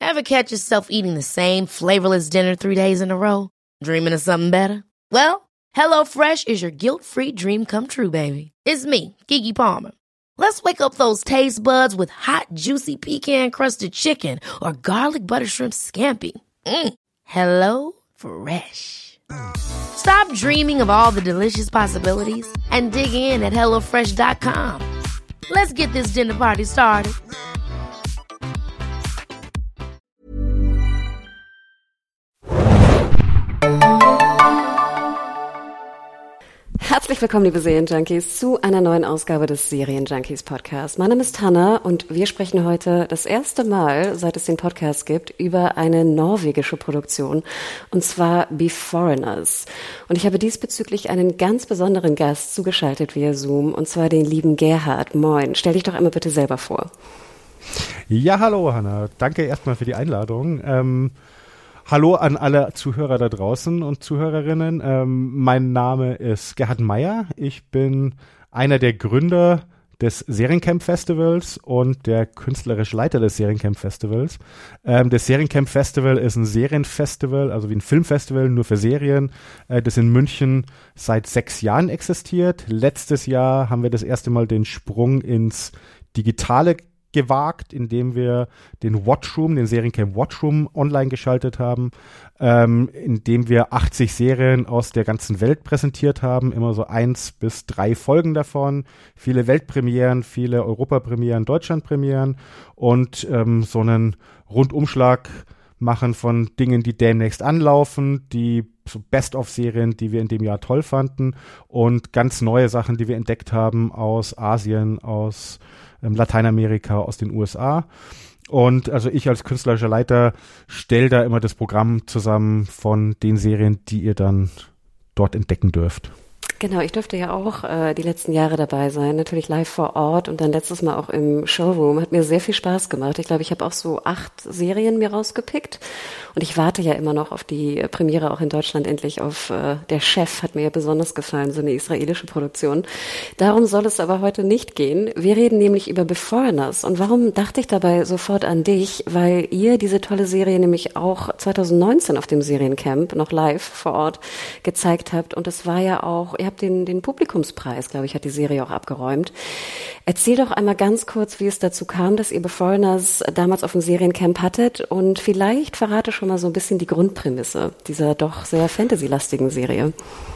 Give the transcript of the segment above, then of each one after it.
Ever catch yourself eating the same flavorless dinner 3 days in a row? Dreaming of something better? Well, HelloFresh is your guilt-free dream come true, baby. It's me, Keke Palmer. Let's wake up those taste buds with hot, juicy pecan-crusted chicken or garlic butter shrimp scampi. Hello Fresh. Stop dreaming of all the delicious possibilities and dig in at HelloFresh.com. Let's get this dinner party started. Herzlich willkommen, liebe Serienjunkies, zu einer neuen Ausgabe des Serienjunkies Podcast. Mein Name ist Hanna und wir sprechen heute das erste Mal, seit es den Podcast gibt, über eine norwegische Produktion, und zwar Beforeigners. Und ich habe diesbezüglich einen ganz besonderen Gast zugeschaltet via Zoom, und zwar den lieben Gerhard. Moin, stell dich doch einmal bitte selber vor. Ja, hallo Hanna, danke erstmal für die Einladung. Hallo an alle Zuhörer da draußen und Zuhörerinnen. Mein Name ist Gerhard Meyer. Ich bin einer der Gründer des Seriencamp Festivals und der künstlerische Leiter des Seriencamp Festivals. Das Seriencamp Festival ist ein Serienfestival, also wie ein Filmfestival, nur für Serien, das in München seit 6 Jahren existiert. Letztes Jahr haben wir das erste Mal den Sprung ins Digitale gewagt, indem wir den Watchroom, den Seriencamp Watchroom online geschaltet haben, indem wir 80 Serien aus der ganzen Welt präsentiert haben, immer so 1 bis 3 Folgen davon, viele Weltpremieren, viele Europapremieren, Deutschlandpremieren und so einen Rundumschlag machen von Dingen, die demnächst anlaufen, die so Best-of-Serien, die wir in dem Jahr toll fanden, und ganz neue Sachen, die wir entdeckt haben aus Asien, aus Lateinamerika, aus den USA. Und also ich als künstlerischer Leiter stelle da immer das Programm zusammen von den Serien, die ihr dann dort entdecken dürft. Genau, ich durfte ja auch die letzten Jahre dabei sein, natürlich live vor Ort und dann letztes Mal auch im Showroom. Hat mir sehr viel Spaß gemacht. Ich glaube, ich habe auch so 8 Serien mir rausgepickt und ich warte ja immer noch auf die Premiere auch in Deutschland endlich auf Der Chef, hat mir ja besonders gefallen, so eine israelische Produktion. Darum soll es aber heute nicht gehen. Wir reden nämlich über Beforeigners. Und warum dachte ich dabei sofort an dich? Weil ihr diese tolle Serie nämlich auch 2019 auf dem Seriencamp noch live vor Ort gezeigt habt, und es war ja auch, ihr habt den Publikumspreis, glaube ich, hat die Serie auch abgeräumt. Erzähl doch einmal ganz kurz, wie es dazu kam, dass ihr Beforeigners damals auf dem Seriencamp hattet, und vielleicht verrate schon mal so ein bisschen die Grundprämisse dieser doch sehr fantasy-lastigen Serie.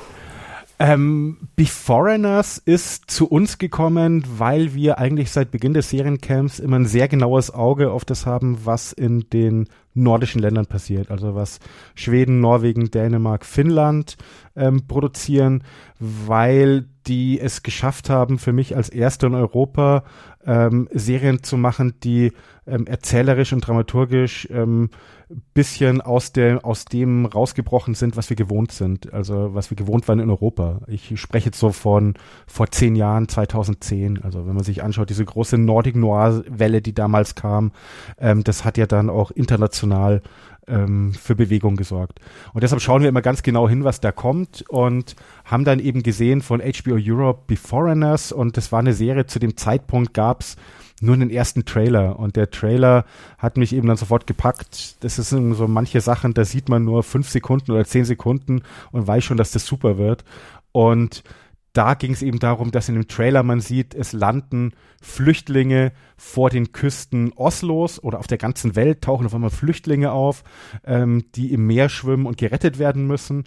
Beforeigners ist zu uns gekommen, weil wir eigentlich seit Beginn des Seriencamps immer ein sehr genaues Auge auf das haben, was in den nordischen Ländern passiert, also was Schweden, Norwegen, Dänemark, Finnland produzieren, weil die es geschafft haben, für mich als Erste in Europa Serien zu machen, die erzählerisch und dramaturgisch bisschen aus dem rausgebrochen sind, was wir gewohnt sind, also was wir gewohnt waren in Europa. Ich spreche jetzt so von vor 10 Jahren, 2010, also wenn man sich anschaut, diese große Nordic Noir-Welle, die damals kam, das hat ja dann auch international für Bewegung gesorgt. Und deshalb schauen wir immer ganz genau hin, was da kommt, und haben dann eben gesehen von HBO Europe Beforeigners, und das war eine Serie, zu dem Zeitpunkt gab's nur einen ersten Trailer, und der Trailer hat mich eben dann sofort gepackt. Das sind so manche Sachen, da sieht man nur 5 Sekunden oder 10 Sekunden und weiß schon, dass das super wird. Und da ging es eben darum, dass in dem Trailer man sieht, es landen Flüchtlinge vor den Küsten Oslos, oder auf der ganzen Welt tauchen auf einmal Flüchtlinge auf, die im Meer schwimmen und gerettet werden müssen.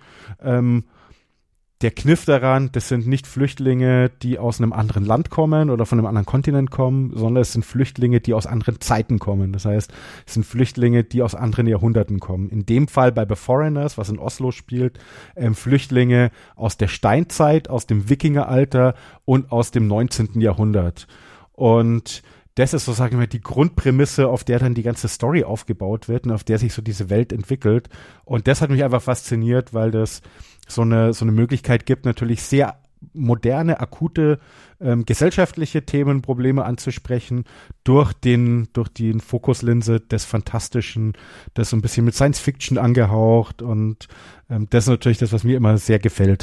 Der Kniff daran, das sind nicht Flüchtlinge, die aus einem anderen Land kommen oder von einem anderen Kontinent kommen, sondern es sind Flüchtlinge, die aus anderen Zeiten kommen. Das heißt, es sind Flüchtlinge, die aus anderen Jahrhunderten kommen. In dem Fall bei Beforeigners, was in Oslo spielt, Flüchtlinge aus der Steinzeit, aus dem Wikingeralter und aus dem 19. Jahrhundert. Und das ist so, sagen wir, die Grundprämisse, auf der dann die ganze Story aufgebaut wird und auf der sich so diese Welt entwickelt. Und das hat mich einfach fasziniert, weil das so eine Möglichkeit gibt, natürlich sehr moderne, akute gesellschaftliche Themen, Probleme anzusprechen durch die Fokuslinse des Fantastischen, das so ein bisschen mit Science Fiction angehaucht, und das ist natürlich das, was mir immer sehr gefällt.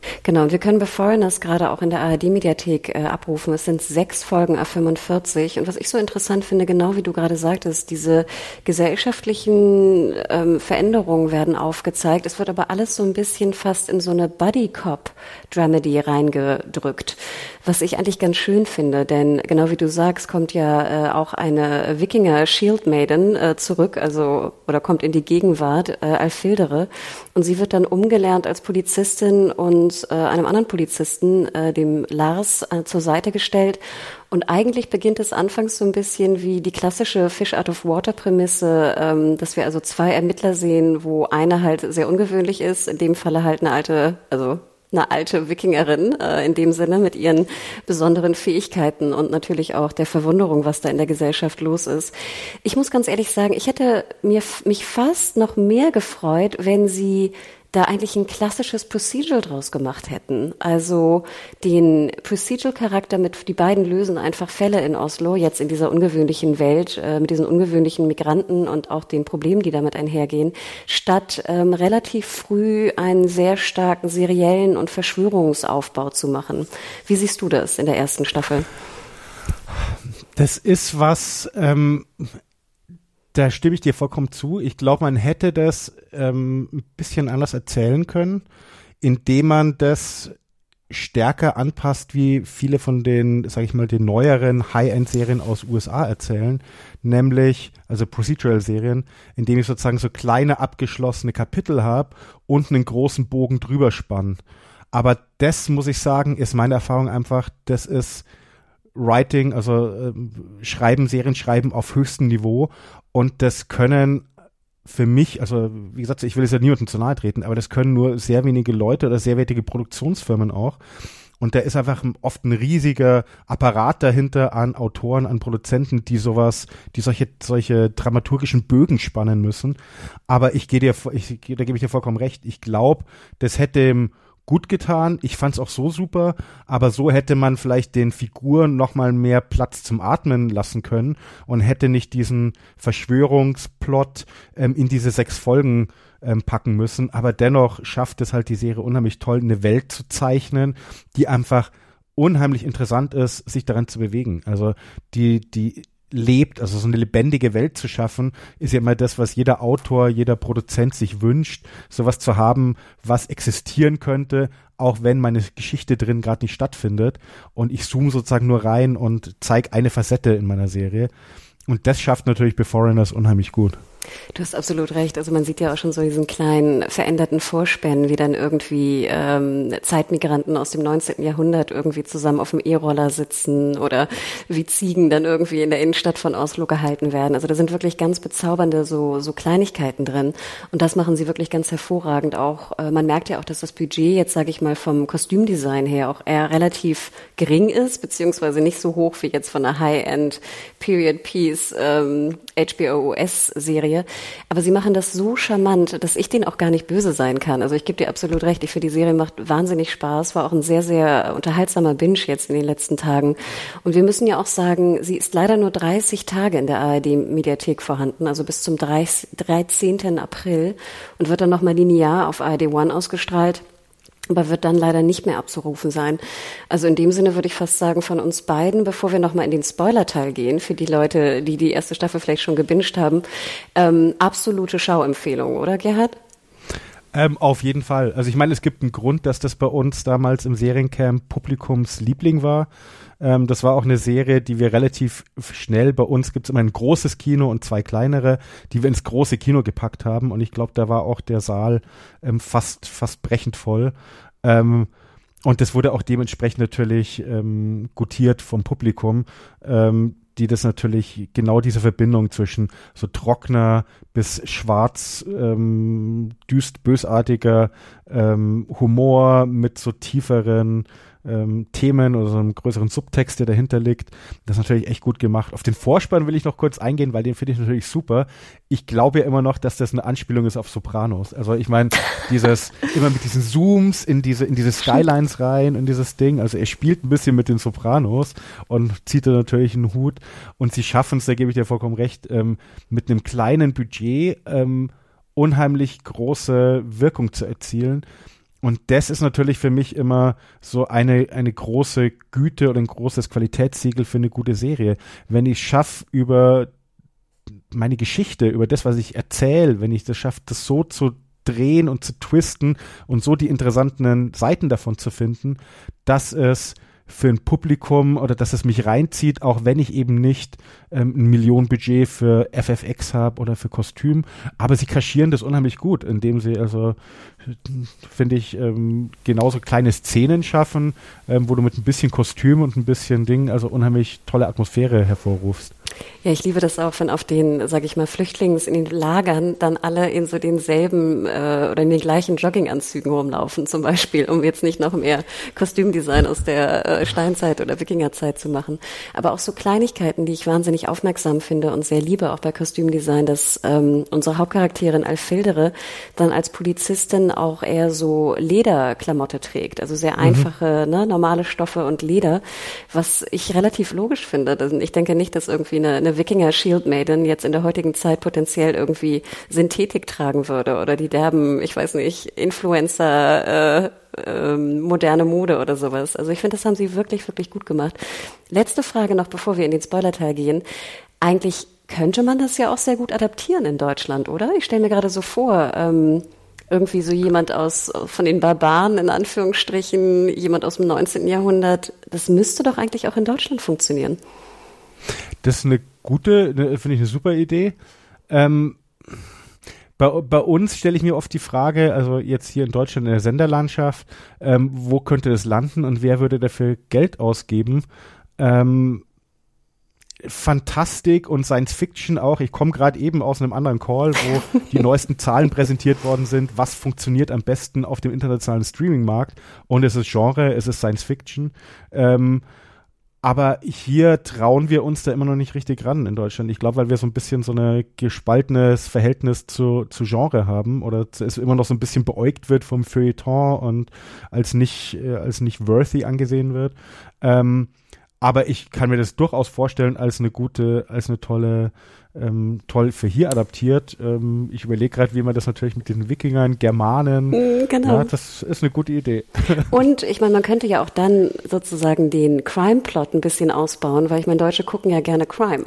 Genau, und wir können The Foreigners gerade auch in der ARD-Mediathek abrufen. Es sind 6 Folgen A45. Und was ich so interessant finde, genau wie du gerade sagtest, diese gesellschaftlichen Veränderungen werden aufgezeigt. Es wird aber alles so ein bisschen fast in so eine Buddy-Cop-Dramedy reingedrückt, was ich eigentlich ganz schön finde. Denn genau wie du sagst, kommt ja auch eine Wikinger-Shield-Maiden zurück, also oder kommt in die Gegenwart, Alfildere. Und sie wird dann umgelernt als Polizistin und einem anderen Polizisten, dem Lars, zur Seite gestellt. Und eigentlich beginnt es anfangs so ein bisschen wie die klassische Fish-out-of-water-Prämisse, dass wir also 2 Ermittler sehen, wo einer halt sehr ungewöhnlich ist, in dem Falle halt eine alte Wikingerin, in dem Sinne mit ihren besonderen Fähigkeiten und natürlich auch der Verwunderung, was da in der Gesellschaft los ist. Ich muss ganz ehrlich sagen, ich hätte mich fast noch mehr gefreut, wenn sie da eigentlich ein klassisches Procedural draus gemacht hätten. Also den Procedural-Charakter die beiden lösen einfach Fälle in Oslo, jetzt in dieser ungewöhnlichen Welt, mit diesen ungewöhnlichen Migranten und auch den Problemen, die damit einhergehen, statt relativ früh einen sehr starken seriellen und Verschwörungsaufbau zu machen. Wie siehst du das in der ersten Staffel? Das ist was, da stimme ich dir vollkommen zu. Ich glaube, man hätte das ein bisschen anders erzählen können, indem man das stärker anpasst, wie viele von den, sage ich mal, den neueren High-End-Serien aus USA erzählen, nämlich, also Procedural-Serien, indem ich sozusagen so kleine abgeschlossene Kapitel habe und einen großen Bogen drüber spanne. Aber das, muss ich sagen, ist meine Erfahrung einfach, das ist Writing, also Serien schreiben auf höchstem Niveau, und das können für mich, also wie gesagt, ich will jetzt ja niemandem zu nahe treten, aber das können nur sehr wenige Leute oder sehr wertige Produktionsfirmen auch. Und da ist einfach oft ein riesiger Apparat dahinter an Autoren, an Produzenten, die solche dramaturgischen Bögen spannen müssen. Aber da gebe ich dir vollkommen recht. Ich glaube, das hätte gut getan. Ich fand's auch so super, aber so hätte man vielleicht den Figuren noch mal mehr Platz zum Atmen lassen können und hätte nicht diesen Verschwörungsplot in diese 6 Folgen packen müssen. Aber dennoch schafft es halt die Serie unheimlich toll, eine Welt zu zeichnen, die einfach unheimlich interessant ist, sich daran zu bewegen. Also die lebt, also so eine lebendige Welt zu schaffen, ist ja immer das, was jeder Autor, jeder Produzent sich wünscht, sowas zu haben, was existieren könnte, auch wenn meine Geschichte drin gerade nicht stattfindet, und ich zoome sozusagen nur rein und zeige eine Facette in meiner Serie, und das schafft natürlich The Foreigners unheimlich gut. Du hast absolut recht. Also man sieht ja auch schon so diesen kleinen veränderten Vorspänen, wie dann irgendwie Zeitmigranten aus dem 19. Jahrhundert irgendwie zusammen auf dem E-Roller sitzen oder wie Ziegen dann irgendwie in der Innenstadt von Oslo gehalten werden. Also da sind wirklich ganz bezaubernde so Kleinigkeiten drin. Und das machen sie wirklich ganz hervorragend auch. Man merkt ja auch, dass das Budget jetzt, sage ich mal, vom Kostümdesign her auch eher relativ gering ist, beziehungsweise nicht so hoch wie jetzt von einer High-End Period Piece HBO-US-Serie. Aber sie machen das so charmant, dass ich denen auch gar nicht böse sein kann. Also ich gebe dir absolut recht. Ich finde, die Serie macht wahnsinnig Spaß. War auch ein sehr, sehr unterhaltsamer Binge jetzt in den letzten Tagen. Und wir müssen ja auch sagen, sie ist leider nur 30 Tage in der ARD-Mediathek vorhanden, also bis zum 13. April, und wird dann nochmal linear auf ARD One ausgestrahlt, aber wird dann leider nicht mehr abzurufen sein. Also in dem Sinne würde ich fast sagen, von uns beiden, bevor wir nochmal in den Spoiler-Teil gehen, für die Leute, die die erste Staffel vielleicht schon gebinged haben, absolute Schauempfehlung, oder Gerhard? Auf jeden Fall. Also ich meine, es gibt einen Grund, dass das bei uns damals im Seriencamp Publikumsliebling war. Das war auch eine Serie, die wir relativ schnell, bei uns gibt es immer ein großes Kino und 2 kleinere, die wir ins große Kino gepackt haben, und ich glaube, da war auch der Saal fast brechend voll. Und das wurde auch dementsprechend natürlich gutiert vom Publikum, die das natürlich genau diese Verbindung zwischen so trockener bis schwarz, bösartiger Humor mit so tieferen Themen oder so einem größeren Subtext, der dahinter liegt. Das ist natürlich echt gut gemacht. Auf den Vorspann will ich noch kurz eingehen, weil den finde ich natürlich super. Ich glaube ja immer noch, dass das eine Anspielung ist auf Sopranos. Also ich meine, immer mit diesen Zooms in diese Skylines rein, in dieses Ding. Also er spielt ein bisschen mit den Sopranos und zieht da natürlich einen Hut. Und sie schaffen es, da gebe ich dir vollkommen recht, mit einem kleinen Budget unheimlich große Wirkung zu erzielen. Und das ist natürlich für mich immer so eine große Güte oder ein großes Qualitätssiegel für eine gute Serie. Wenn ich schaffe, über meine Geschichte, über das, was ich erzähle, wenn ich das schaffe, das so zu drehen und zu twisten und so die interessanten Seiten davon zu finden, dass es für ein Publikum oder dass es mich reinzieht, auch wenn ich eben nicht ein Millionenbudget für FFX habe oder für Kostüm, aber sie kaschieren das unheimlich gut, indem sie also, finde ich, genauso kleine Szenen schaffen, wo du mit ein bisschen Kostüm und ein bisschen Ding, also unheimlich tolle Atmosphäre hervorrufst. Ja, ich liebe das auch, wenn auf den, sage ich mal, in den Lagern dann alle in so denselben oder in den gleichen Jogginganzügen rumlaufen zum Beispiel, um jetzt nicht noch mehr Kostümdesign aus der Steinzeit oder Wikingerzeit zu machen. Aber auch so Kleinigkeiten, die ich wahnsinnig aufmerksam finde und sehr liebe, auch bei Kostümdesign, dass unsere Hauptcharakterin Alfildere dann als Polizistin auch eher so Lederklamotte trägt, also sehr einfache, normale Stoffe und Leder, was ich relativ logisch finde. Ich denke nicht, dass irgendwie eine Wikinger-Shield-Maiden jetzt in der heutigen Zeit potenziell irgendwie Synthetik tragen würde oder die derben, ich weiß nicht, Influencer, moderne Mode oder sowas. Also ich finde, das haben sie wirklich, wirklich gut gemacht. Letzte Frage noch, bevor wir in den Spoilerteil gehen. Eigentlich könnte man das ja auch sehr gut adaptieren in Deutschland, oder? Ich stelle mir gerade so vor, irgendwie so jemand von den Barbaren in Anführungsstrichen, jemand aus dem 19. Jahrhundert. Das müsste doch eigentlich auch in Deutschland funktionieren. Das ist eine gute, finde ich eine super Idee. Bei uns stelle ich mir oft die Frage, also jetzt hier in Deutschland in der Senderlandschaft, wo könnte das landen und wer würde dafür Geld ausgeben? Fantastik und Science Fiction auch. Ich komme gerade eben aus einem anderen Call, wo die neuesten Zahlen präsentiert worden sind, was funktioniert am besten auf dem internationalen Streaming-Markt. Und es ist Genre, es ist Science Fiction. Aber hier trauen wir uns da immer noch nicht richtig ran in Deutschland. Ich glaube, weil wir so ein bisschen so ein gespaltenes Verhältnis zu Genre haben oder es immer noch so ein bisschen beäugt wird vom Feuilleton und als nicht worthy angesehen wird. Aber ich kann mir das durchaus vorstellen als eine tolle, toll für hier adaptiert. Ich überlege gerade, wie man das natürlich mit den Wikingern, Germanen, genau. Ja, das ist eine gute Idee. Und ich meine, man könnte ja auch dann sozusagen den Crime-Plot ein bisschen ausbauen, weil ich meine, Deutsche gucken ja gerne Crime.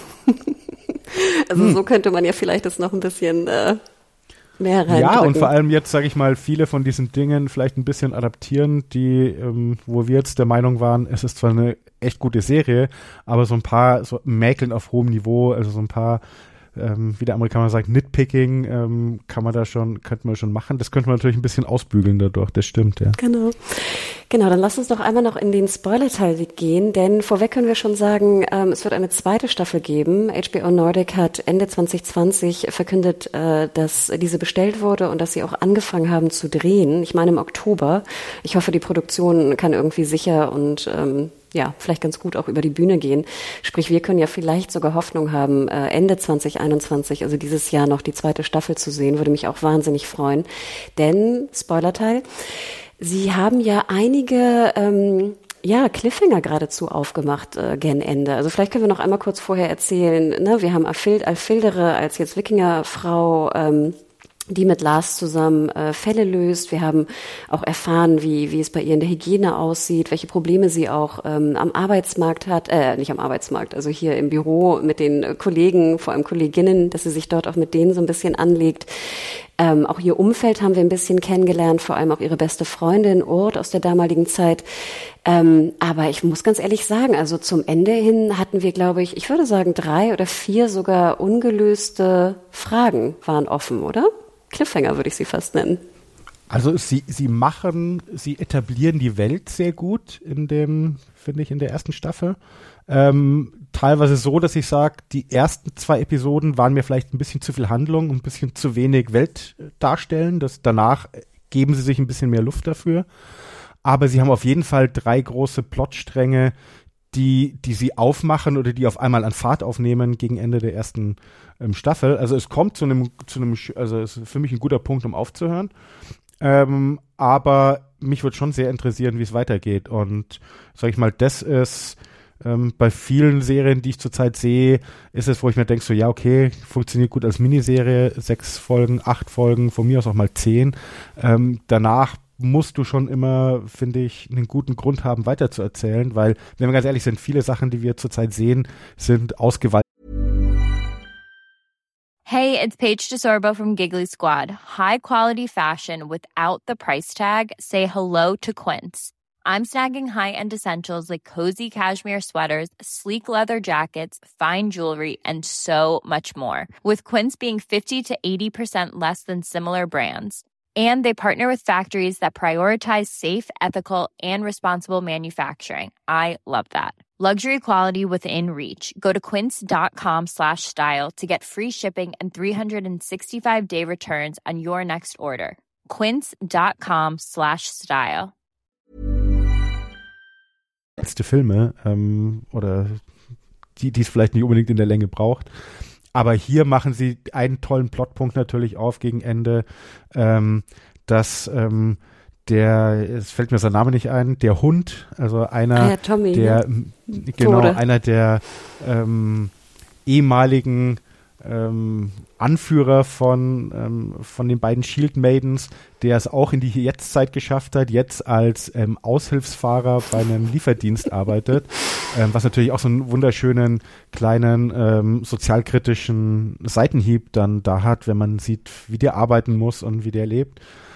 Also so könnte man ja vielleicht das noch ein bisschen mehr reindrücken. Ja, und vor allem jetzt, sage ich mal, viele von diesen Dingen vielleicht ein bisschen adaptieren, die, wo wir jetzt der Meinung waren, es ist zwar eine echt gute Serie, aber so ein paar so Mäkeln auf hohem Niveau, also so ein paar, wie der Amerikaner sagt, Nitpicking, könnte man schon machen. Das könnte man natürlich ein bisschen ausbügeln dadurch, das stimmt, ja. Genau, dann lass uns doch einmal noch in den Spoiler-Teil gehen, denn vorweg können wir schon sagen, es wird eine zweite Staffel geben. HBO Nordic hat Ende 2020 verkündet, dass diese bestellt wurde und dass sie auch angefangen haben zu drehen. Ich meine im Oktober. Ich hoffe, die Produktion kann irgendwie sicher und vielleicht ganz gut auch über die Bühne gehen. Sprich, wir können ja vielleicht sogar Hoffnung haben, Ende 2021, also dieses Jahr noch die zweite Staffel zu sehen, würde mich auch wahnsinnig freuen. Denn, Spoilerteil, sie haben ja einige Cliffhanger geradezu aufgemacht gen Ende. Also vielleicht können wir noch einmal kurz vorher erzählen, ne? Wir haben Alfildere als jetzt Wikingerfrau, die mit Lars zusammen Fälle löst. Wir haben auch erfahren, wie es bei ihr in der Hygiene aussieht, welche Probleme sie auch am Arbeitsmarkt hat, nicht am Arbeitsmarkt, also hier im Büro mit den Kollegen, vor allem Kolleginnen, dass sie sich dort auch mit denen so ein bisschen anlegt. Auch ihr Umfeld haben wir ein bisschen kennengelernt, vor allem auch ihre beste Freundin Urt aus der damaligen Zeit. Aber ich muss ganz ehrlich sagen, also zum Ende hin hatten wir, glaube ich würde sagen 3 oder 4 sogar ungelöste Fragen waren offen, oder? Cliffhanger würde ich sie fast nennen. Also sie etablieren die Welt sehr gut finde ich, in der ersten Staffel. Teilweise so, dass ich sage, die ersten 2 Episoden waren mir vielleicht ein bisschen zu viel Handlung und ein bisschen zu wenig Welt darstellen. Danach geben sie sich ein bisschen mehr Luft dafür. Aber sie haben auf jeden Fall 3 große Plotstränge, die sie aufmachen oder die auf einmal an Fahrt aufnehmen gegen Ende der ersten Staffel. Also es kommt also es ist für mich ein guter Punkt, um aufzuhören. Aber mich würde schon sehr interessieren, wie es weitergeht. Und sag ich mal, das ist bei vielen Serien, die ich zurzeit sehe, ist es, wo ich mir denke, so ja, okay, funktioniert gut als Miniserie, 6 Folgen, 8 Folgen, von mir aus auch mal 10. Danach musst du schon immer, finde ich, einen guten Grund haben, weiterzuerzählen, weil, wenn wir ganz ehrlich sind, viele Sachen, die wir zurzeit sehen, sind ausgeweitet. Hey, it's Paige DeSorbo from Giggly Squad. High quality fashion without the price tag. Say hello to Quince. I'm snagging high-end essentials like cozy cashmere sweaters, sleek leather jackets, fine jewelry, and so much more. With Quince being 50 to 80% less than similar brands. And they partner with factories that prioritize safe, ethical, and responsible manufacturing. I love that. Luxury quality within reach. Go to quince.com/style to get free shipping and 365-day returns on your next order. Quince.com/style. Letzte Filme oder die es vielleicht nicht unbedingt in der Länge braucht. Aber hier machen sie einen tollen Plotpunkt natürlich auf gegen Ende, dass es fällt mir sein Name nicht ein, der Hund, also einer Tommy, der einer der ehemaligen Anführer von den beiden Shield Maidens, der es auch in die Jetztzeit geschafft hat, jetzt als Aushilfsfahrer bei einem Lieferdienst arbeitet, was natürlich auch so einen wunderschönen kleinen sozialkritischen Seitenhieb dann da hat, wenn man sieht, wie der arbeiten muss und wie der lebt.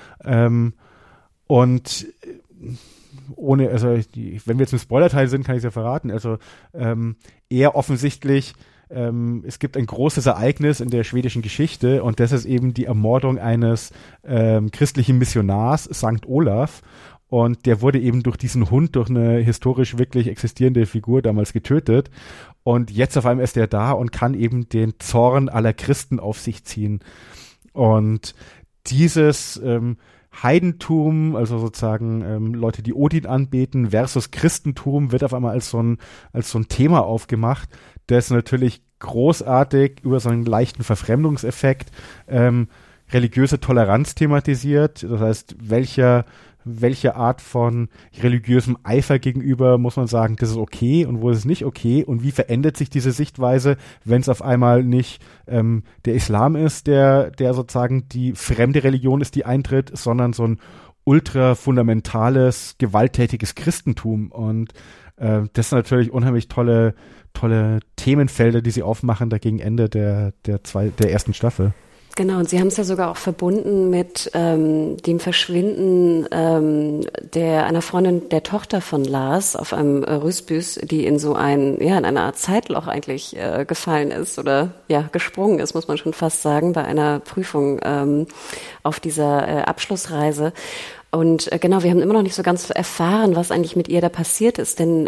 Und ohne, also wenn wir jetzt im Spoilerteil sind, kann ich es ja verraten, also eher offensichtlich es gibt ein großes Ereignis in der schwedischen Geschichte und das ist eben die Ermordung eines christlichen Missionars, Sankt Olaf. Und der wurde eben durch diesen Hund, durch eine historisch wirklich existierende Figur damals getötet. Und jetzt auf einmal ist er da und kann eben den Zorn aller Christen auf sich ziehen. Und dieses Heidentum, also sozusagen Leute, die Odin anbeten, versus Christentum, wird auf einmal als so ein Thema aufgemacht, das natürlich großartig über so einen leichten Verfremdungseffekt religiöse Toleranz thematisiert. Das heißt, welche Art von religiösem Eifer gegenüber muss man sagen, das ist okay und wo ist es nicht okay und wie verändert sich diese Sichtweise, wenn es auf einmal nicht der Islam ist, der sozusagen die fremde Religion ist, die eintritt, sondern so ein ultra fundamentales, gewalttätiges Christentum und das sind natürlich unheimlich tolle Themenfelder, die sie aufmachen, da gegen Ende der ersten Staffel. Genau, und Sie haben es ja sogar auch verbunden mit dem Verschwinden einer Freundin der Tochter von Lars auf einem Rüsbüs, die in so in einer Art Zeitloch eigentlich gefallen ist oder gesprungen ist, muss man schon fast sagen, bei einer Prüfung auf dieser Abschlussreise. Und genau, wir haben immer noch nicht so ganz erfahren, was eigentlich mit ihr da passiert ist, denn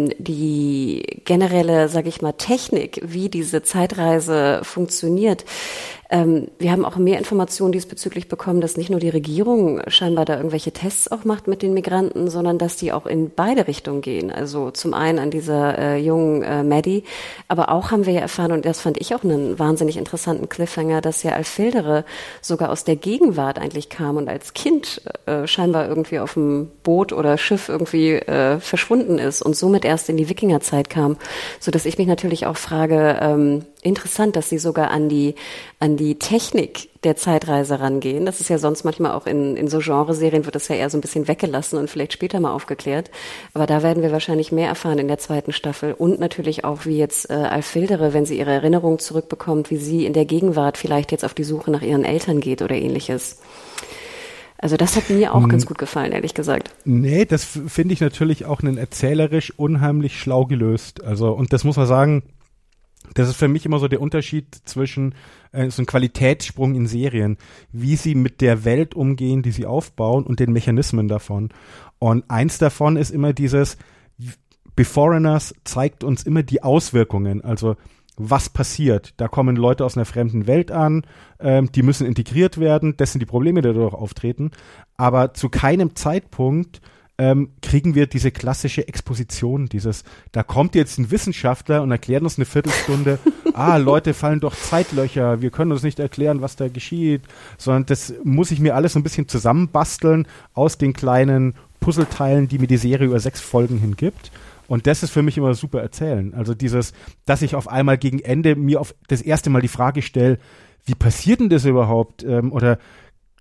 die generelle, sage ich mal, Technik, wie diese Zeitreise funktioniert, wir haben auch mehr Informationen diesbezüglich bekommen, dass nicht nur die Regierung scheinbar da irgendwelche Tests auch macht mit den Migranten, sondern dass die auch in beide Richtungen gehen. Also zum einen an dieser jungen Maddie, aber auch haben wir ja erfahren, und das fand ich auch einen wahnsinnig interessanten Cliffhanger, dass ja Alfildere sogar aus der Gegenwart eigentlich kam und als Kind scheinbar irgendwie auf dem Boot oder Schiff irgendwie verschwunden ist und somit erst in die Wikingerzeit kam, sodass ich mich natürlich auch frage, interessant, dass sie sogar an die Technik der Zeitreise rangehen. Das ist ja sonst manchmal auch in so Genreserien wird das ja eher so ein bisschen weggelassen und vielleicht später mal aufgeklärt. Aber da werden wir wahrscheinlich mehr erfahren in der zweiten Staffel und natürlich auch, wie jetzt Alfildere, wenn sie ihre Erinnerung zurückbekommt, wie sie in der Gegenwart vielleicht jetzt auf die Suche nach ihren Eltern geht oder ähnliches. Also das hat mir auch ganz gut gefallen, ehrlich gesagt. Nee, das finde ich natürlich auch erzählerisch unheimlich schlau gelöst. Also, und das muss man sagen, das ist für mich immer so der Unterschied zwischen so ein Qualitätssprung in Serien, wie sie mit der Welt umgehen, die sie aufbauen und den Mechanismen davon. Und eins davon ist immer dieses, Beforeigners zeigt uns immer die Auswirkungen, also was passiert. Da kommen Leute aus einer fremden Welt an, die müssen integriert werden, das sind die Probleme, die dadurch auftreten, aber zu keinem Zeitpunkt kriegen wir diese klassische Exposition, da kommt jetzt ein Wissenschaftler und erklärt uns eine Viertelstunde, Leute fallen durch Zeitlöcher, wir können uns nicht erklären, was da geschieht, sondern das muss ich mir alles so ein bisschen zusammenbasteln aus den kleinen Puzzleteilen, die mir die Serie über 6 Folgen hingibt. Und das ist für mich immer super erzählen. Also dass ich auf einmal gegen Ende mir das erste Mal die Frage stelle, wie passiert denn das überhaupt? Oder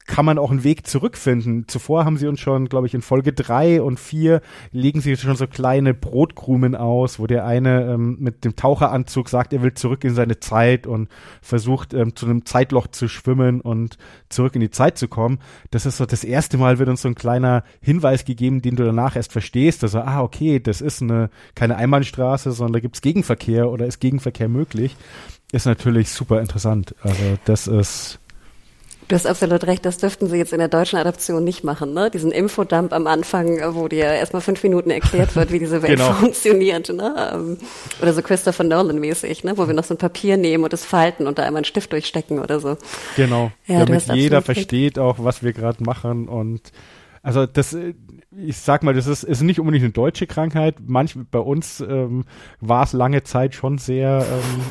kann man auch einen Weg zurückfinden. Zuvor haben sie uns schon, glaube ich, in Folge 3 und 4 legen sie schon so kleine Brotkrumen aus, wo der eine mit dem Taucheranzug sagt, er will zurück in seine Zeit und versucht zu einem Zeitloch zu schwimmen und zurück in die Zeit zu kommen. Das ist so das erste Mal, wird uns so ein kleiner Hinweis gegeben, den du danach erst verstehst. Also, okay, das ist keine Einbahnstraße, sondern da gibt's Gegenverkehr oder ist Gegenverkehr möglich. Ist natürlich super interessant. Also das ist... Du hast absolut recht, das dürften sie jetzt in der deutschen Adaption nicht machen, ne? Diesen Infodump am Anfang, wo dir erstmal 5 Minuten erklärt wird, wie diese Welt funktioniert, ne? Oder so Christopher Nolan-mäßig, ne? Wo wir noch so ein Papier nehmen und es falten und da einmal einen Stift durchstecken oder so. Genau, ja, damit jeder versteht auch, was wir gerade machen und also das, ich sag mal, das ist nicht unbedingt eine deutsche Krankheit. Bei uns war es lange Zeit schon sehr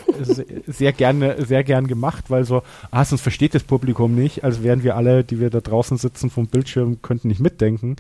gern gemacht, weil so, sonst versteht das Publikum nicht, als wären wir alle, die wir da draußen sitzen vom Bildschirm, könnten nicht mitdenken.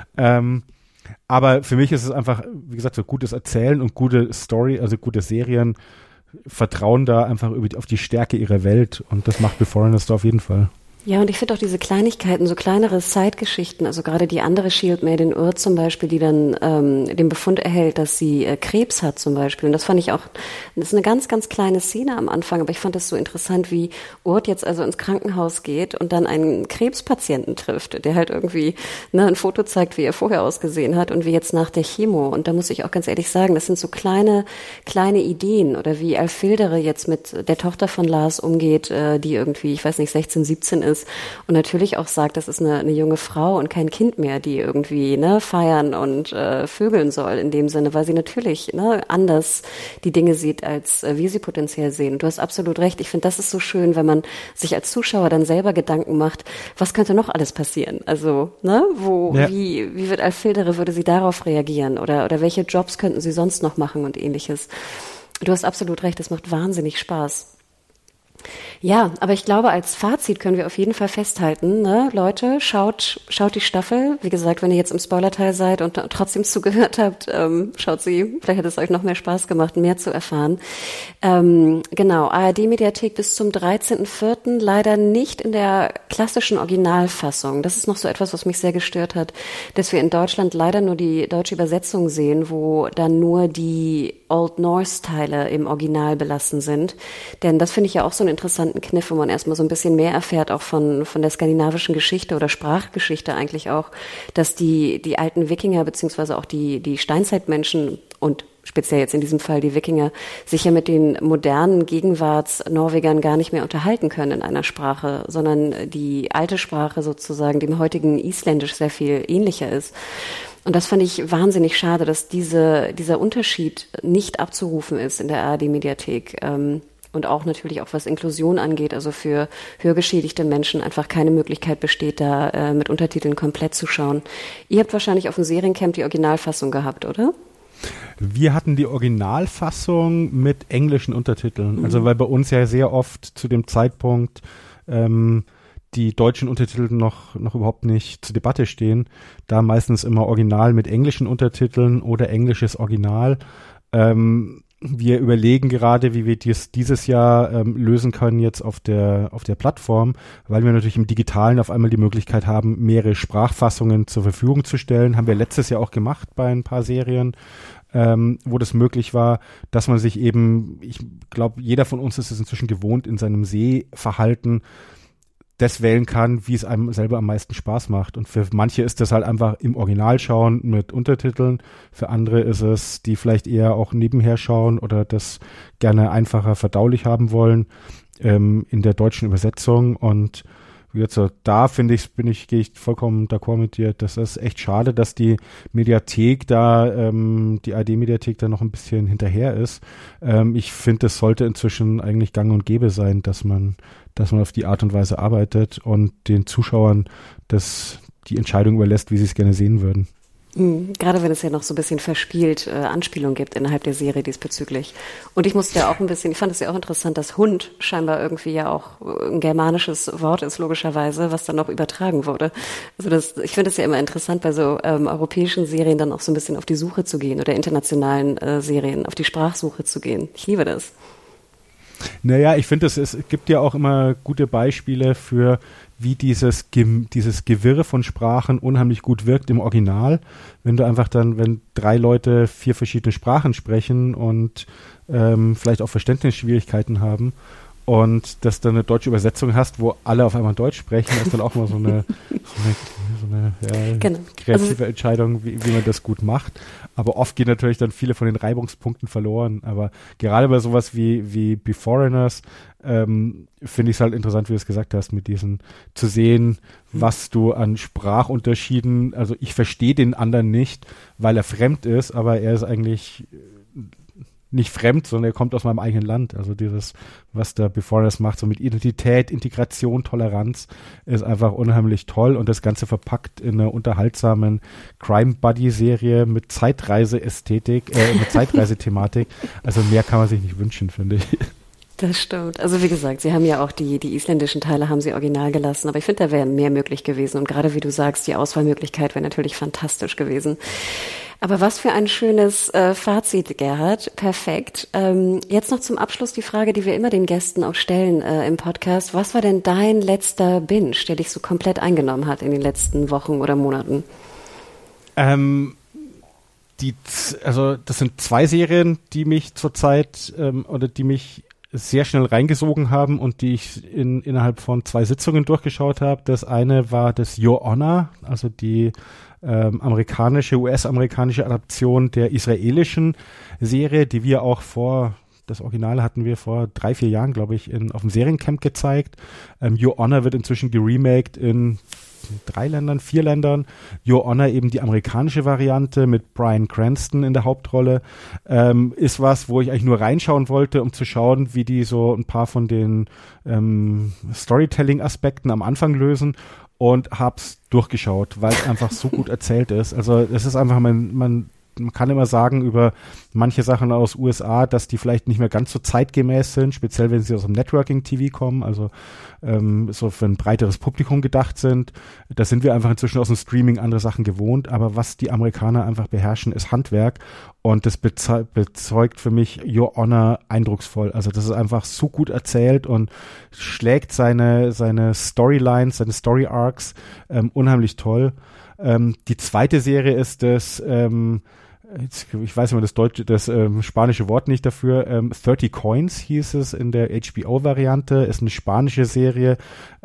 Aber für mich ist es einfach, wie gesagt, so gutes Erzählen und gute Story, also gute Serien vertrauen da einfach auf die Stärke ihrer Welt und das macht The Foreigners da auf jeden Fall. Ja, und ich finde auch diese Kleinigkeiten, so kleinere Side-Geschichten, also gerade die andere Shield-Maiden Ur zum Beispiel, die dann den Befund erhält, dass sie Krebs hat zum Beispiel. Und das fand ich auch, das ist eine ganz, ganz kleine Szene am Anfang, aber ich fand das so interessant, wie Urt jetzt also ins Krankenhaus geht und dann einen Krebspatienten trifft, der halt irgendwie ein Foto zeigt, wie er vorher ausgesehen hat und wie jetzt nach der Chemo. Und da muss ich auch ganz ehrlich sagen, das sind so kleine Ideen oder wie Alf Fildere jetzt mit der Tochter von Lars umgeht, die irgendwie, ich weiß nicht, 16, 17 ist. Und natürlich auch sagt, das ist eine junge Frau und kein Kind mehr, die irgendwie feiern und vögeln soll in dem Sinne, weil sie natürlich anders die Dinge sieht, als wir sie potenziell sehen. Und du hast absolut recht. Ich finde, das ist so schön, wenn man sich als Zuschauer dann selber Gedanken macht, was könnte noch alles passieren? Also, wie wird Alf Fildere, würde sie darauf reagieren? Oder welche Jobs könnten sie sonst noch machen und ähnliches? Du hast absolut recht, das macht wahnsinnig Spaß. Ja, aber ich glaube, als Fazit können wir auf jeden Fall festhalten, Leute, schaut die Staffel. Wie gesagt, wenn ihr jetzt im Spoilerteil seid und trotzdem zugehört habt, schaut sie. Vielleicht hat es euch noch mehr Spaß gemacht, mehr zu erfahren. Genau, ARD-Mediathek bis zum 13.04. leider nicht in der klassischen Originalfassung. Das ist noch so etwas, was mich sehr gestört hat, dass wir in Deutschland leider nur die deutsche Übersetzung sehen, wo dann nur die Old Norse-Teile im Original belassen sind. Denn das finde ich ja auch so einen interessanten Kniff, wo man erstmal so ein bisschen mehr erfährt, auch von der skandinavischen Geschichte oder Sprachgeschichte eigentlich auch, dass die alten Wikinger beziehungsweise auch die Steinzeitmenschen und speziell jetzt in diesem Fall die Wikinger, sich ja mit den modernen Gegenwarts-Norwegern gar nicht mehr unterhalten können in einer Sprache, sondern die alte Sprache sozusagen dem heutigen Isländisch sehr viel ähnlicher ist. Und das fand ich wahnsinnig schade, dass dieser Unterschied nicht abzurufen ist in der ARD-Mediathek. Und auch natürlich auch was Inklusion angeht, also für hörgeschädigte Menschen einfach keine Möglichkeit besteht, da mit Untertiteln komplett zu schauen. Ihr habt wahrscheinlich auf dem Seriencamp die Originalfassung gehabt, oder? Wir hatten die Originalfassung mit englischen Untertiteln. Also weil bei uns ja sehr oft zu dem Zeitpunkt die deutschen Untertitel noch überhaupt nicht zur Debatte stehen. Da meistens immer Original mit englischen Untertiteln oder englisches Original. Wir überlegen gerade, wie wir dieses Jahr lösen können jetzt auf der Plattform, weil wir natürlich im Digitalen auf einmal die Möglichkeit haben, mehrere Sprachfassungen zur Verfügung zu stellen. Haben wir letztes Jahr auch gemacht bei ein paar Serien, wo das möglich war, dass man sich eben, ich glaube, jeder von uns ist es inzwischen gewohnt, in seinem Sehverhalten das wählen kann, wie es einem selber am meisten Spaß macht. Und für manche ist das halt einfach im Original schauen mit Untertiteln. Für andere ist es, die vielleicht eher auch nebenher schauen oder das gerne einfacher verdaulich haben wollen, in der deutschen Übersetzung. Und wie gesagt, da gehe ich vollkommen d'accord mit dir. Das ist echt schade, dass die Mediathek da, die ARD-Mediathek da noch ein bisschen hinterher ist. Ich finde, das sollte inzwischen eigentlich gang und gäbe sein, dass man auf die Art und Weise arbeitet und den Zuschauern die Entscheidung überlässt, wie sie es gerne sehen würden. Gerade wenn es ja noch so ein bisschen verspielt Anspielung gibt innerhalb der Serie diesbezüglich. Und ich musste ja auch ich fand es ja auch interessant, dass Hund scheinbar irgendwie ja auch ein germanisches Wort ist, logischerweise, was dann noch übertragen wurde. Also ich finde es ja immer interessant, bei so europäischen Serien dann auch so ein bisschen auf die Suche zu gehen oder internationalen Serien auf die Sprachsuche zu gehen. Ich liebe das. Naja, ich finde, es gibt ja auch immer gute Beispiele für, wie dieses Gewirre von Sprachen unheimlich gut wirkt im Original. Wenn du einfach wenn 3 Leute 4 verschiedene Sprachen sprechen und vielleicht auch Verständnisschwierigkeiten haben und dass du eine deutsche Übersetzung hast, wo alle auf einmal Deutsch sprechen, ist dann auch mal so eine genau. kreative Entscheidung, wie man das gut macht. Aber oft gehen natürlich dann viele von den Reibungspunkten verloren. Aber gerade bei sowas wie Foreigners finde ich es halt interessant, wie du es gesagt hast, mit diesen zu sehen, was du an Sprachunterschieden, also ich verstehe den anderen nicht, weil er fremd ist, aber er ist eigentlich nicht fremd, sondern er kommt aus meinem eigenen Land. Also dieses, was da Foreigners macht, so mit Identität, Integration, Toleranz, ist einfach unheimlich toll und das Ganze verpackt in einer unterhaltsamen Crime-Buddy-Serie mit Zeitreise-Ästhetik, mit Zeitreisethematik. Also mehr kann man sich nicht wünschen, finde ich. Das stimmt. Also wie gesagt, Sie haben ja auch die isländischen Teile haben Sie original gelassen, aber ich finde, da wäre mehr möglich gewesen und gerade wie du sagst, die Auswahlmöglichkeit wäre natürlich fantastisch gewesen. Aber was für ein schönes Fazit, Gerhard. Perfekt. Jetzt noch zum Abschluss die Frage, die wir immer den Gästen auch stellen im Podcast. Was war denn dein letzter Binge, der dich so komplett eingenommen hat in den letzten Wochen oder Monaten? Also das sind 2 Serien, die mich zurzeit oder die mich sehr schnell reingesogen haben und die ich innerhalb von 2 Sitzungen durchgeschaut habe. Das eine war das Your Honor, also die US-amerikanische Adaption der israelischen Serie, die wir auch das Original hatten wir vor 3-4 Jahren, glaube ich, auf dem Seriencamp gezeigt. Your Honor wird inzwischen geremaked in 3 Ländern, 4 Ländern. Your Honor eben die amerikanische Variante mit Bryan Cranston in der Hauptrolle. Ist was, wo ich eigentlich nur reinschauen wollte, um zu schauen, wie die so ein paar von den Storytelling-Aspekten am Anfang lösen. Und hab's durchgeschaut, weil es einfach so gut erzählt ist. Also es ist einfach, man kann immer sagen über manche Sachen aus USA, dass die vielleicht nicht mehr ganz so zeitgemäß sind, speziell wenn sie aus dem Networking-TV kommen, also so für ein breiteres Publikum gedacht sind. Da sind wir einfach inzwischen aus dem Streaming andere Sachen gewohnt, aber was die Amerikaner einfach beherrschen, ist Handwerk und das bezeugt für mich Your Honor eindrucksvoll. Also das ist einfach so gut erzählt und schlägt seine Storylines, seine Story-Arcs unheimlich toll. Die zweite Serie ist das ich weiß immer das spanische Wort nicht dafür, 30 Coins hieß es in der HBO-Variante, ist eine spanische Serie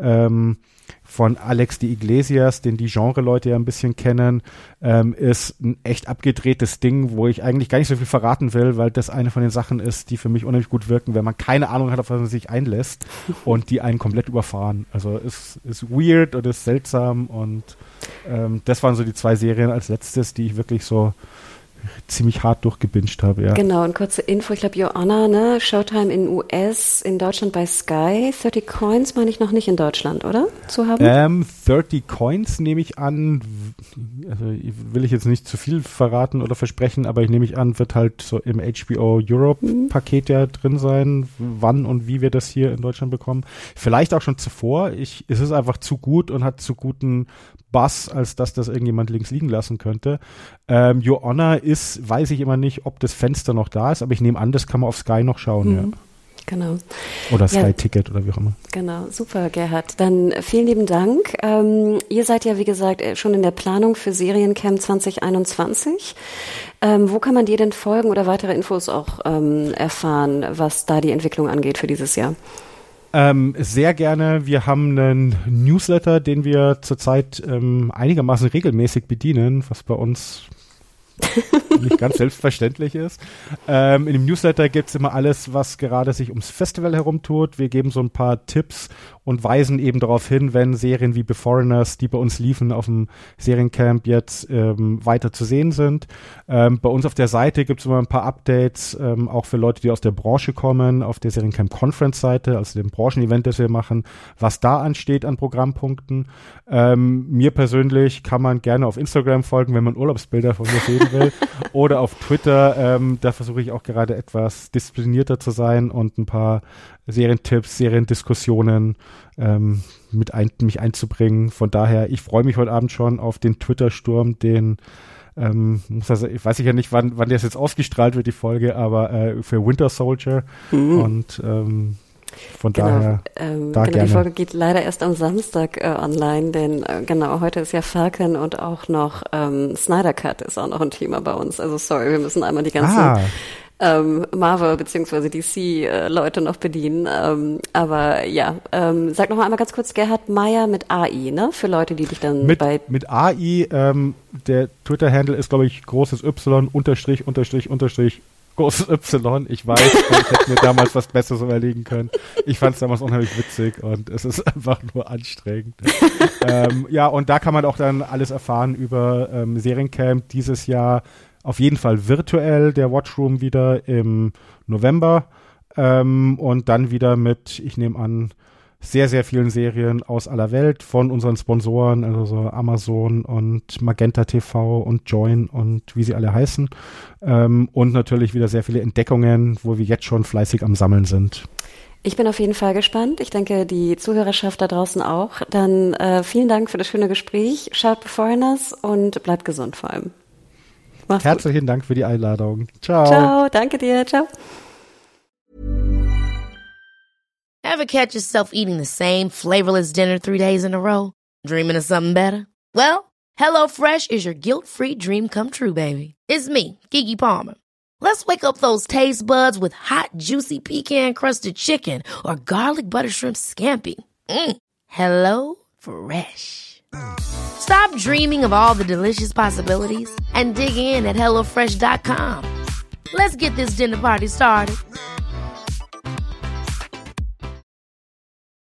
von Alex de Iglesias, den die Genre-Leute ja ein bisschen kennen, ist ein echt abgedrehtes Ding, wo ich eigentlich gar nicht so viel verraten will, weil das eine von den Sachen ist, die für mich unheimlich gut wirken, wenn man keine Ahnung hat, auf was man sich einlässt und die einen komplett überfahren. Also ist weird und ist seltsam und das waren so die 2 Serien als letztes, die ich wirklich so ziemlich hart durchgebinged habe, ja. Genau, und kurze Info, ich glaube Your Honor, ne? Showtime in US, in Deutschland bei Sky. 30 Coins meine ich noch nicht in Deutschland, oder? Zu haben? 30 Coins nehme ich an, also will ich jetzt nicht zu viel verraten oder versprechen, aber ich nehme ich an, wird halt so im HBO Europe Paket ja drin sein, wann und wie wir das hier in Deutschland bekommen. Vielleicht auch schon zuvor. Es ist einfach zu gut und hat zu guten Buzz, als dass das irgendjemand links liegen lassen könnte. Your Honor weiß ich immer nicht, ob das Fenster noch da ist, aber ich nehme an, das kann man auf Sky noch schauen, ja. Genau. Oder Sky Ticket oder wie auch immer. Genau, super, Gerhard. Dann vielen lieben Dank. Ihr seid ja, wie gesagt, schon in der Planung für Seriencamp 2021. Wo kann man dir denn folgen oder weitere Infos auch erfahren, was da die Entwicklung angeht für dieses Jahr? Sehr gerne. Wir haben einen Newsletter, den wir zurzeit einigermaßen regelmäßig bedienen, was bei uns nicht ganz selbstverständlich ist. In dem Newsletter gibt's immer alles, was gerade sich ums Festival herumtut. Wir geben so ein paar Tipps und weisen eben darauf hin, wenn Serien wie Foreigners, die bei uns liefen auf dem Seriencamp, jetzt weiter zu sehen sind. Bei uns auf der Seite gibt's immer ein paar Updates, auch für Leute, die aus der Branche kommen, auf der Seriencamp Conference Seite, also dem Branchenevent, das wir machen, was da ansteht an Programmpunkten. Mir persönlich kann man gerne auf Instagram folgen, wenn man Urlaubsbilder von mir sehen will. Oder auf Twitter, da versuche ich auch gerade etwas disziplinierter zu sein und ein paar Serientipps, Seriendiskussionen mich einzubringen. Von daher, ich freue mich heute Abend schon auf den Twitter-Sturm, den Ich weiß ja nicht, wann das jetzt ausgestrahlt wird, die Folge, aber für Winter Soldier und von daher gerne. Die Folge geht leider erst am Samstag online, denn heute ist ja Falcon und auch noch Snyder Cut ist auch noch ein Thema bei uns. Also sorry, wir müssen einmal die ganzen Marvel bzw. DC-Leute noch bedienen. Aber ja, sag noch mal einmal ganz kurz, Gerhard Meyer mit AI, ne? Für Leute, die dich dann mit AI, der Twitter-Handle ist, glaube ich, großes Y, Unterstrich, großes Y. Ich weiß, ich hätte mir damals was Besseres überlegen können. Ich fand es damals unheimlich witzig und es ist einfach nur anstrengend. Und da kann man auch dann alles erfahren über Seriencamp dieses Jahr. Auf jeden Fall virtuell, der Watchroom wieder im November und dann wieder mit, ich nehme an, sehr, sehr vielen Serien aus aller Welt von unseren Sponsoren, also so Amazon und Magenta TV und Join und wie sie alle heißen. Und natürlich wieder sehr viele Entdeckungen, wo wir jetzt schon fleißig am Sammeln sind. Ich bin auf jeden Fall gespannt. Ich denke, die Zuhörerschaft da draußen auch. Dann vielen Dank für das schöne Gespräch. Schaut The Foreigners und bleibt gesund vor allem. Mach's Herzlichen Dank für die Einladung. Ciao. Ciao, danke dir. Ciao. Ever catch yourself eating the same flavorless dinner 3 days in a row? Dreaming of something better? Well, HelloFresh is your guilt-free dream come true, baby. It's me, Keke Palmer. Let's wake up those taste buds with hot, juicy pecan-crusted chicken or garlic butter shrimp scampi. Hello Fresh. Stop dreaming of all the delicious possibilities and dig in at HelloFresh.com. Let's get this dinner party started.